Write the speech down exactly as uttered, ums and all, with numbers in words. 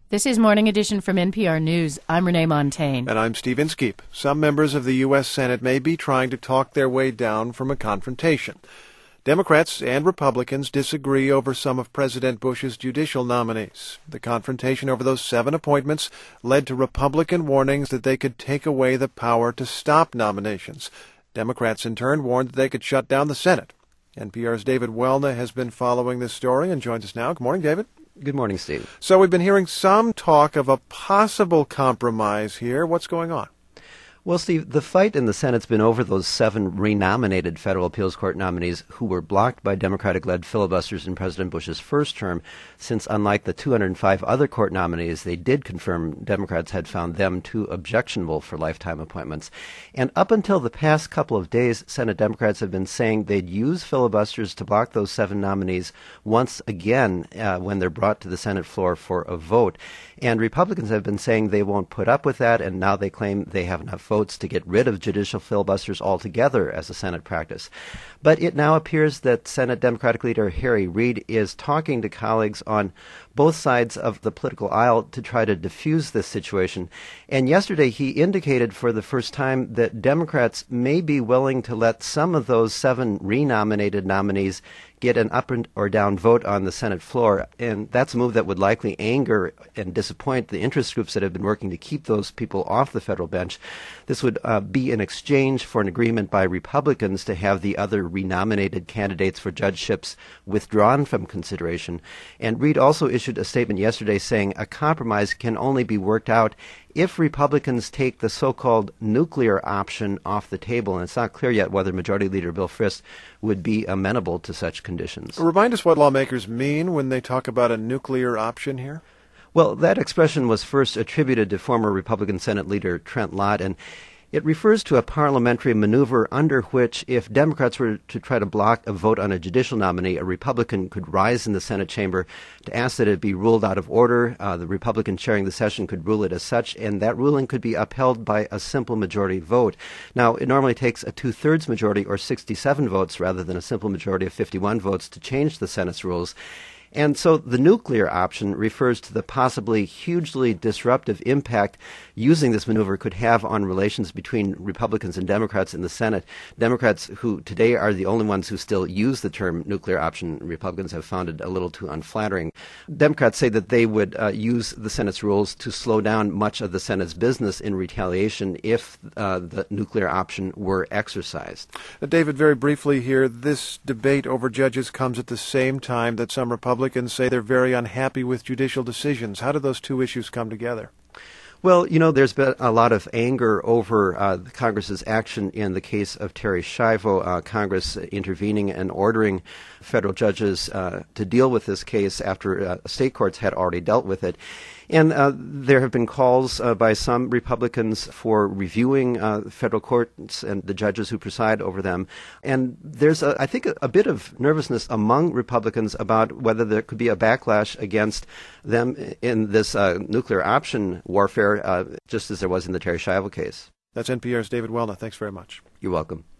This is Morning Edition from N P R News. I'm Renee Montaigne. And I'm Steve Inskeep. Some members of the U S Senate may be trying to talk their way down from a confrontation. Democrats and Republicans disagree over some of President Bush's judicial nominees. The confrontation over those seven appointments led to Republican warnings that they could take away the power to stop nominations. Democrats, in turn, warned that they could shut down the Senate. N P R's David Welna has been following this story and joins us now. Good morning, David. Good morning, Steve. So we've been hearing some talk of a possible compromise here. What's going on? Well, Steve, the fight in the Senate's been over those seven renominated federal appeals court nominees who were blocked by Democratic-led filibusters in President Bush's first term, since unlike the two hundred five other court nominees, they did confirm Democrats had found them too objectionable for lifetime appointments. And up until the past couple of days, Senate Democrats have been saying they'd use filibusters to block those seven nominees once again uh, when they're brought to the Senate floor for a vote. And Republicans have been saying they won't put up with that, and now they claim they have enough votes to get rid of judicial filibusters altogether as a Senate practice. But it now appears that Senate Democratic leader Harry Reid is talking to colleagues on both sides of the political aisle to try to diffuse this situation. And yesterday he indicated for the first time that Democrats may be willing to let some of those seven renominated nominees get an up or down vote on the Senate floor. And that's a move that would likely anger and disappoint the interest groups that have been working to keep those people off the federal bench. This would uh, be in exchange for an agreement by Republicans to have the other renominated candidates for judgeships withdrawn from consideration. And Reid also issued a statement yesterday saying a compromise can only be worked out if Republicans take the so-called nuclear option off the table. And it's not clear yet whether Majority Leader Bill Frist would be amenable to such conditions. Remind us what lawmakers mean when they talk about a nuclear option here. Well, that expression was first attributed to former Republican Senate leader Trent Lott, and it refers to a parliamentary maneuver under which, if Democrats were to try to block a vote on a judicial nominee, a Republican could rise in the Senate chamber to ask that it be ruled out of order. Uh, the Republican chairing the session could rule it as such, and that ruling could be upheld by a simple majority vote. Now, it normally takes a two-thirds majority or sixty-seven votes rather than a simple majority of fifty-one votes to change the Senate's rules. And so the nuclear option refers to the possibly hugely disruptive impact using this maneuver could have on relations between Republicans and Democrats in the Senate. Democrats, who today are the only ones who still use the term nuclear option, Republicans have found it a little too unflattering. Democrats say that they would uh, use the Senate's rules to slow down much of the Senate's business in retaliation if uh, the nuclear option were exercised. Uh, David, very briefly here, this debate over judges comes at the same time that some Republicans Republicans say they're very unhappy with judicial decisions. How do those two issues come together? Well, you know, there's been a lot of anger over uh, Congress's action in the case of Terri Schiavo, uh, Congress intervening and ordering federal judges uh, to deal with this case after uh, state courts had already dealt with it. And uh, there have been calls uh, by some Republicans for reviewing uh, federal courts and the judges who preside over them. And there's, a, I think, a, a bit of nervousness among Republicans about whether there could be a backlash against them in this uh, nuclear option warfare, uh, just as there was in the Terri Schiavo case. That's N P R's David Welna. Thanks very much. You're welcome.